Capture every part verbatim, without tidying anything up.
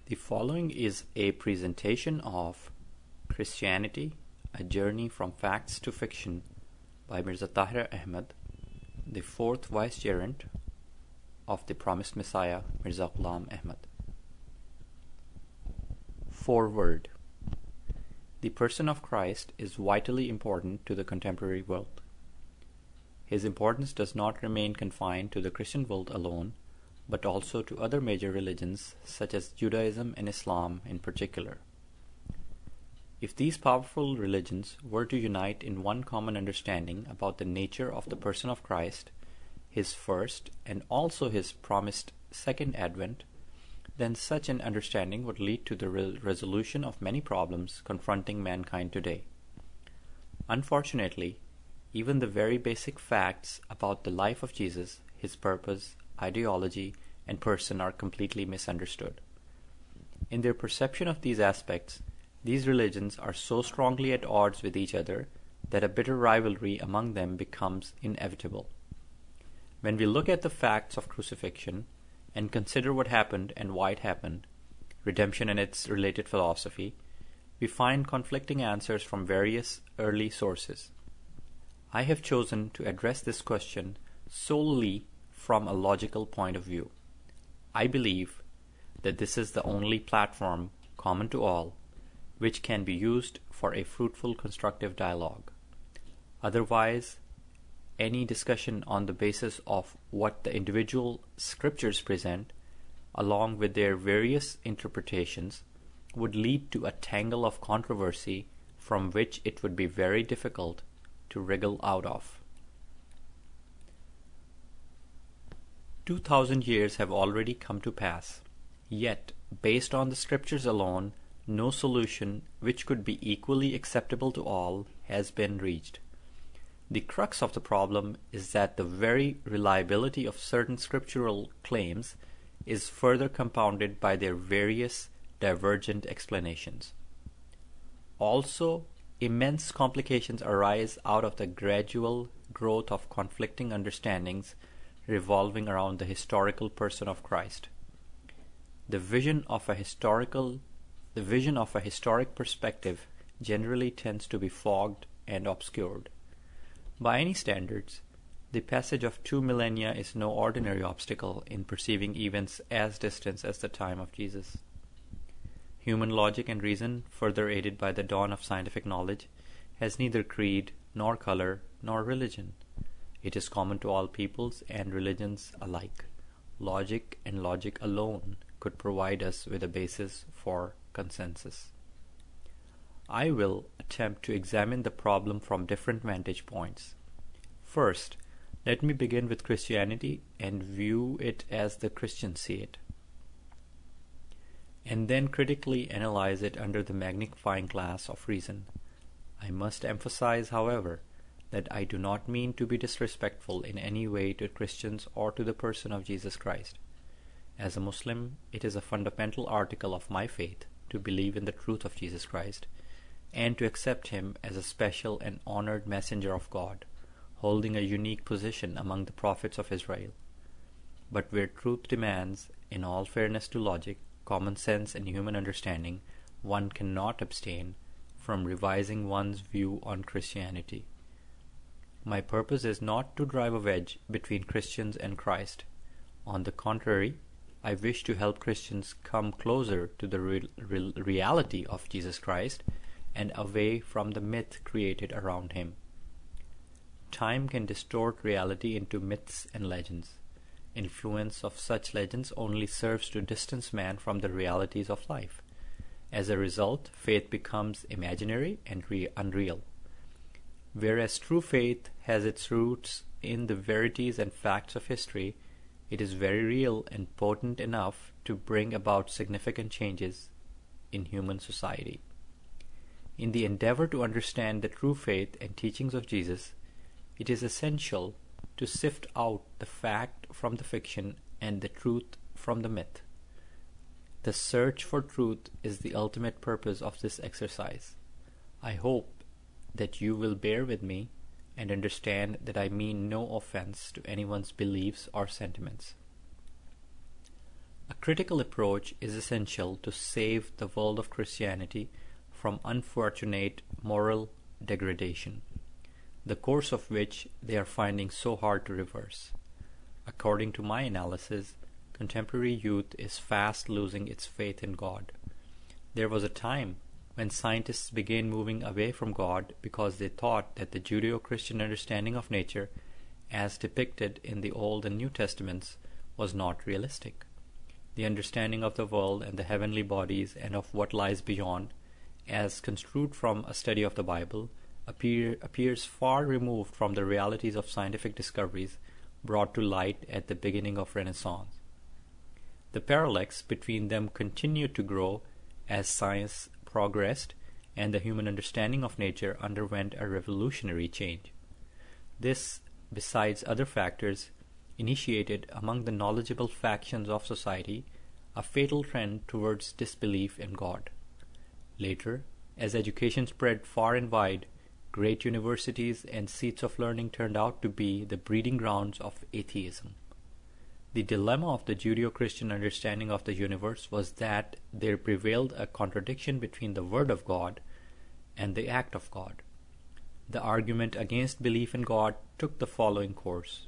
The following is a presentation of Christianity, A Journey from Facts to Fiction by Mirza Tahir Ahmad, the fourth Vicegerent of the Promised Messiah, Mirza Ghulam Ahmad. Foreword. The person of Christ is vitally important to the contemporary world. His importance does not remain confined to the Christian world alone, but also to other major religions such as Judaism and Islam in particular. If these powerful religions were to unite in one common understanding about the nature of the person of Christ, his first and also his promised second advent, then such an understanding would lead to the re- resolution of many problems confronting mankind today. Unfortunately, even the very basic facts about the life of Jesus, his purpose, ideology, and person are completely misunderstood. In their perception of these aspects, these religions are so strongly at odds with each other that a bitter rivalry among them becomes inevitable. When we look at the facts of crucifixion and consider what happened and why it happened, redemption and its related philosophy, we find conflicting answers from various early sources. I have chosen to address this question solely from a logical point of view. I believe that this is the only platform common to all which can be used for a fruitful constructive dialogue. Otherwise, any discussion on the basis of what the individual scriptures present, along with their various interpretations, would lead to a tangle of controversy from which it would be very difficult to wriggle out of. Two thousand years have already come to pass, yet, based on the scriptures alone, no solution which could be equally acceptable to all has been reached. The crux of the problem is that the very reliability of certain scriptural claims is further compounded by their various divergent explanations. Also, immense complications arise out of the gradual growth of conflicting understandings revolving around the historical person of Christ. The vision of a historical the vision of a historic perspective generally tends to be fogged and obscured. By any standards, the passage of two millennia is no ordinary obstacle in perceiving events as distant as the time of Jesus. Human logic and reason, further aided by the dawn of scientific knowledge, has neither creed, nor color, nor religion. It is common to all peoples and religions alike. Logic and logic alone could provide us with a basis for consensus. I will attempt to examine the problem from different vantage points. First, let me begin with Christianity and view it as the Christians see it, and then critically analyze it under the magnifying glass of reason. I must emphasize, however, that I do not mean to be disrespectful in any way to Christians or to the person of Jesus Christ. As a Muslim, it is a fundamental article of my faith to believe in the truth of Jesus Christ and to accept him as a special and honored messenger of God, holding a unique position among the prophets of Israel. But where truth demands, in all fairness to logic, common sense, and human understanding, one cannot abstain from revising one's view on Christianity. My purpose is not to drive a wedge between Christians and Christ. On the contrary, I wish to help Christians come closer to the re- re- reality of Jesus Christ and away from the myth created around him. Time can distort reality into myths and legends. Influence of such legends only serves to distance man from the realities of life. As a result, faith becomes imaginary and re- unreal. Whereas true faith has its roots in the verities and facts of history, it is very real and potent enough to bring about significant changes in human society. In the endeavor to understand the true faith and teachings of Jesus, it is essential to sift out the fact from the fiction and the truth from the myth. The search for truth is the ultimate purpose of this exercise. I hope that you will bear with me and understand that I mean no offense to anyone's beliefs or sentiments. A critical approach is essential to save the world of Christianity from unfortunate moral degradation, the course of which they are finding so hard to reverse. According to my analysis, contemporary youth is fast losing its faith in God. There was a time when scientists began moving away from God because they thought that the Judeo-Christian understanding of nature, as depicted in the Old and New Testaments, was not realistic. The understanding of the world and the heavenly bodies and of what lies beyond, as construed from a study of the Bible, appear, appears far removed from the realities of scientific discoveries brought to light at the beginning of Renaissance. The parallax between them continued to grow as science progressed and the human understanding of nature underwent a revolutionary change. This, besides other factors, initiated among the knowledgeable factions of society a fatal trend towards disbelief in God. Later, as education spread far and wide, great universities and seats of learning turned out to be the breeding grounds of atheism. The dilemma of the Judeo-Christian understanding of the universe was that there prevailed a contradiction between the Word of God and the act of God. The argument against belief in God took the following course.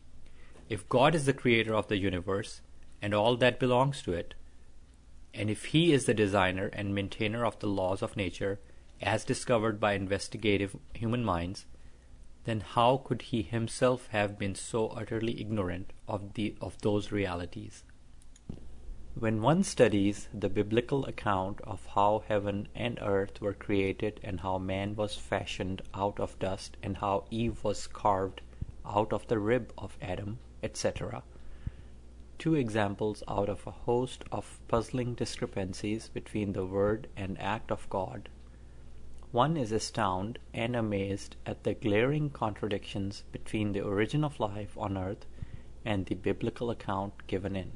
If God is the creator of the universe and all that belongs to it, and if He is the designer and maintainer of the laws of nature as discovered by investigative human minds, then how could He Himself have been so utterly ignorant of the of those realities? When one studies the biblical account of how heaven and earth were created and how man was fashioned out of dust and how Eve was carved out of the rib of Adam, et cetera, two examples out of a host of puzzling discrepancies between the word and act of God, one is astounded and amazed at the glaring contradictions between the origin of life on earth and the biblical account given in.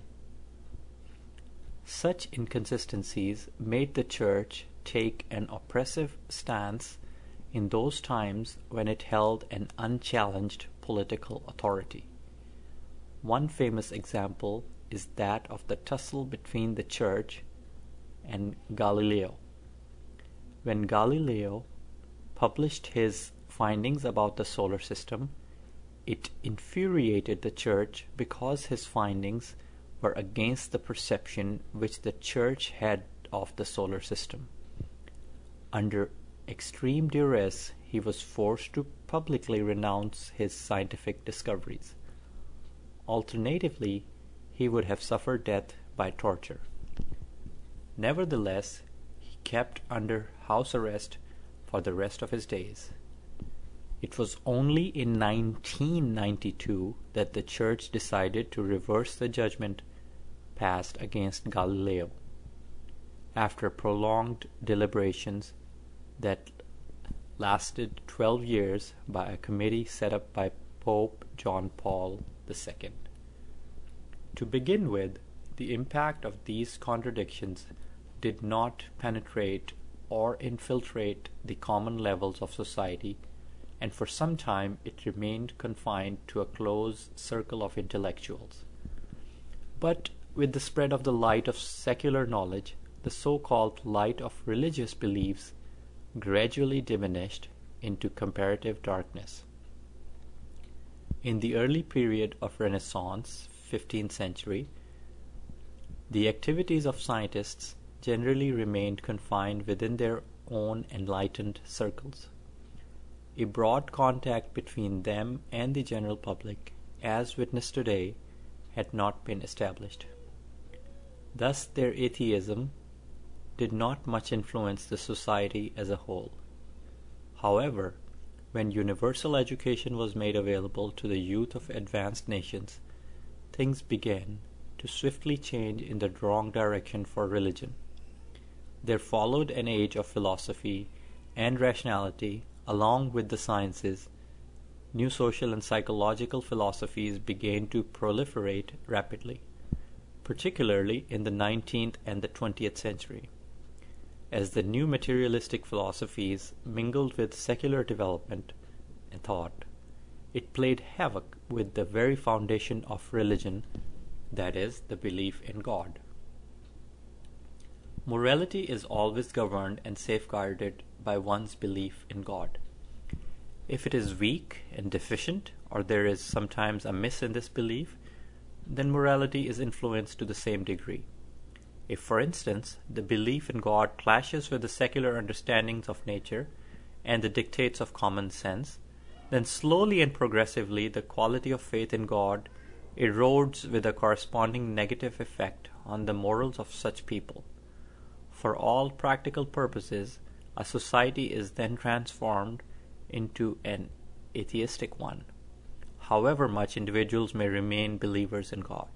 Such inconsistencies made the Church take an oppressive stance in those times when it held an unchallenged political authority. One famous example is that of the tussle between the Church and Galileo. When Galileo published his findings about the solar system, it infuriated the Church because his findings were against the perception which the Church had of the solar system. Under extreme duress, he was forced to publicly renounce his scientific discoveries. Alternatively, he would have suffered death by torture. Nevertheless, he kept under house arrest for the rest of his days. It was only in nineteen ninety-two that the Church decided to reverse the judgment passed against Galileo. After prolonged deliberations that lasted twelve years by a committee set up by Pope John Paul the Second. To begin with, the impact of these contradictions did not penetrate or infiltrate the common levels of society, and for some time it remained confined to a close circle of intellectuals. But with the spread of the light of secular knowledge, the so-called light of religious beliefs gradually diminished into comparative darkness. In the early period of Renaissance, fifteenth century, the activities of scientists generally remained confined within their own enlightened circles. A broad contact between them and the general public, as witnessed today, had not been established. Thus their atheism did not much influence the society as a whole. However, when universal education was made available to the youth of advanced nations, things began to swiftly change in the wrong direction for religion. There followed an age of philosophy and rationality along with the sciences. New social and psychological philosophies began to proliferate rapidly, particularly in the nineteenth and the twentieth century. As the new materialistic philosophies mingled with secular development and thought, it played havoc with the very foundation of religion that is, the belief in God. Morality is always governed and safeguarded by one's belief in God. If it is weak and deficient, or there is sometimes a miss in this belief, then morality is influenced to the same degree. If, for instance, the belief in God clashes with the secular understandings of nature and the dictates of common sense, then slowly and progressively the quality of faith in God erodes with a corresponding negative effect on the morals of such people. For all practical purposes, a society is then transformed into an atheistic one, however much individuals may remain believers in God.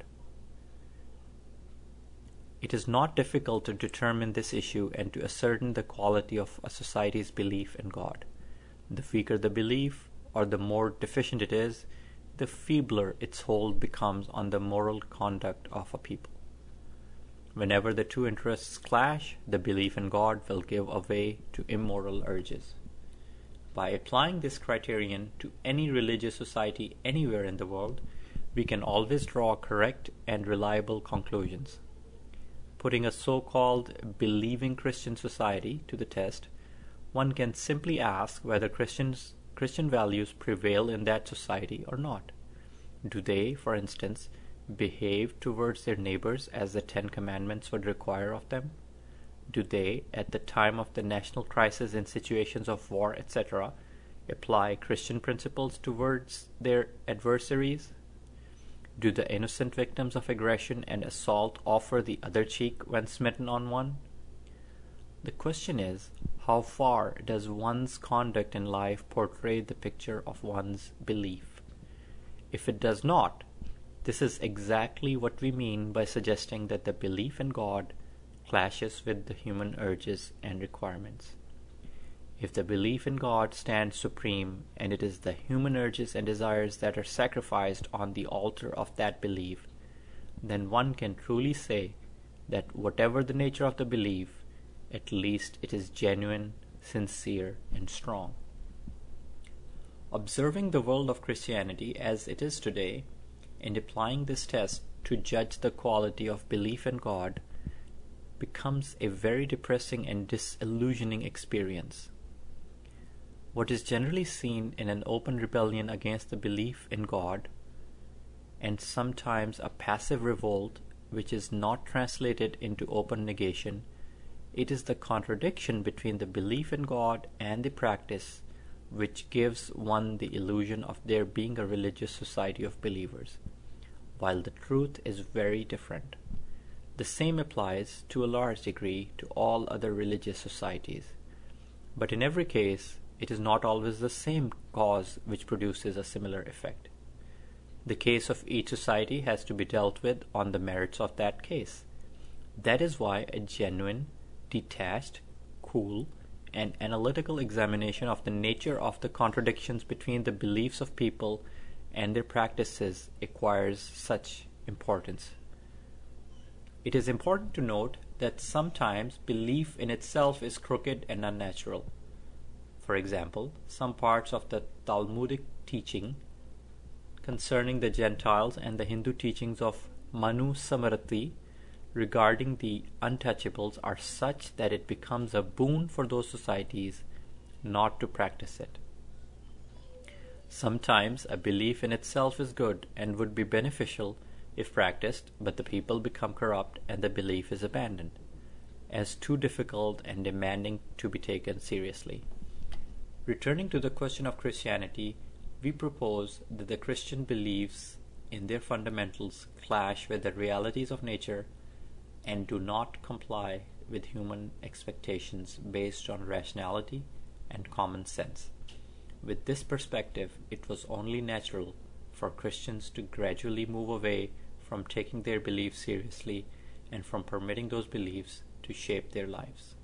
It is not difficult to determine this issue and to ascertain the quality of a society's belief in God. The weaker the belief, or the more deficient it is, the feebler its hold becomes on the moral conduct of a people. Whenever the two interests clash, the belief in God will give way to immoral urges. By applying this criterion to any religious society anywhere in the world, we can always draw correct and reliable conclusions. Putting a so-called believing Christian society to the test, one can simply ask whether Christians, Christian values prevail in that society or not. Do they, for instance, behave towards their neighbors as the Ten Commandments would require of them? Do they, at the time of the national crisis in situations of war, et cetera, apply Christian principles towards their adversaries? Do the innocent victims of aggression and assault offer the other cheek when smitten on one? The question is, how far does one's conduct in life portray the picture of one's belief? If it does not, this is exactly what we mean by suggesting that the belief in God clashes with the human urges and requirements. If the belief in God stands supreme, and it is the human urges and desires that are sacrificed on the altar of that belief, then one can truly say that whatever the nature of the belief, at least it is genuine, sincere, and strong. Observing the world of Christianity as it is today, and applying this test to judge the quality of belief in God, becomes a very depressing and disillusioning experience. What is generally seen in an open rebellion against the belief in God, and sometimes a passive revolt which is not translated into open negation, it is the contradiction between the belief in God and the practice which gives one the illusion of there being a religious society of believers, while the truth is very different. The same applies to a large degree to all other religious societies. But in every case, it is not always the same cause which produces a similar effect. The case of each society has to be dealt with on the merits of that case. That is why a genuine, detached, cool, and analytical examination of the nature of the contradictions between the beliefs of people and their practices acquires such importance. It is important to note that sometimes belief in itself is crooked and unnatural. For example, some parts of the Talmudic teaching concerning the Gentiles and the Hindu teachings of Manu Samriti regarding the untouchables are such that it becomes a boon for those societies not to practice it. Sometimes a belief in itself is good and would be beneficial if practiced, but the people become corrupt and the belief is abandoned, as too difficult and demanding to be taken seriously. Returning to the question of Christianity, we propose that the Christian beliefs in their fundamentals clash with the realities of nature and do not comply with human expectations based on rationality and common sense. With this perspective, it was only natural for Christians to gradually move away from taking their beliefs seriously and from permitting those beliefs to shape their lives.